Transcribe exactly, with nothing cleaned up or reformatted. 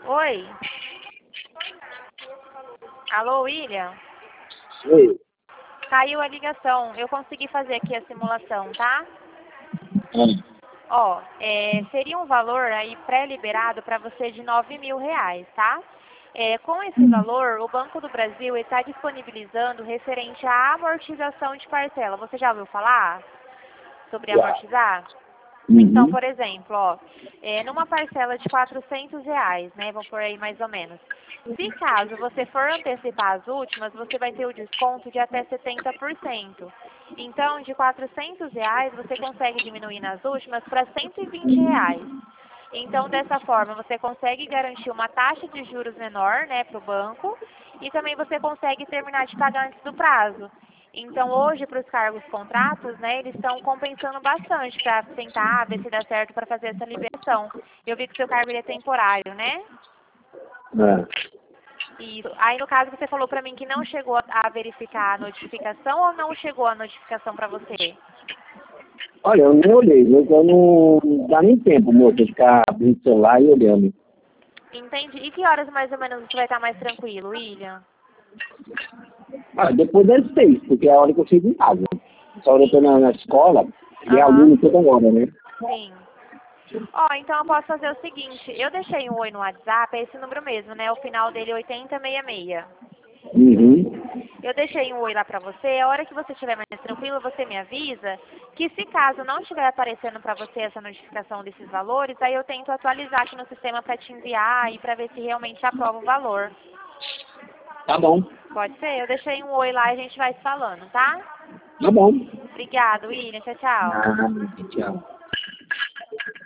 Oi? Alô, William? Oi. Caiu a ligação. Eu consegui fazer aqui a simulação, tá? Hum. Ó, é, seria um valor aí pré-liberado para você de nove mil reais, tá? É, com esse valor, o Banco do Brasil está disponibilizando referente à amortização de parcela. Você já ouviu falar sobre Já. amortizar? Então, Uhum. por exemplo, ó, é, numa parcela de quatrocentos reais, né, vamos por aí mais ou menos. Se caso você for antecipar as últimas, você vai ter o desconto de até setenta por cento. Então, de quatrocentos reais, você consegue diminuir nas últimas para cento e vinte reais. Então, dessa forma, você consegue garantir uma taxa de juros menor, né, para o banco, e também você consegue terminar de pagar antes do prazo. Então, hoje, para os cargos contratos, né, eles estão compensando bastante para tentar ver se dá certo para fazer essa liberação. Eu vi que o seu cargo ele é temporário, né? É. Isso. Aí, no caso, você falou para mim que não chegou a verificar a notificação ou não chegou a notificação para você? Olha, eu nem olhei, mas eu não dá nem tempo, moço, de ficar abrindo o celular e olhando. Entendi. E que horas mais ou menos você vai estar mais tranquilo, William? Ah, depois das seis, porque é a hora que eu chego em casa. Essa hora eu tô na, na escola e é Aham. aluno toda hora, né? Sim. Ó, então eu posso fazer o seguinte, eu deixei um oi no WhatsApp, é esse número mesmo, né? O final dele é oitenta e sessenta e seis. Uhum. Eu deixei um oi lá pra você, a hora que você estiver mais tranquilo, você me avisa que se caso não estiver aparecendo pra você essa notificação desses valores, aí eu tento atualizar aqui no sistema pra te enviar e pra ver se realmente aprova o valor. Tá bom. Pode ser? Eu deixei um oi lá e a gente vai se falando, tá? Tá bom. Obrigada, William. Tchau, tchau. Ah, tchau.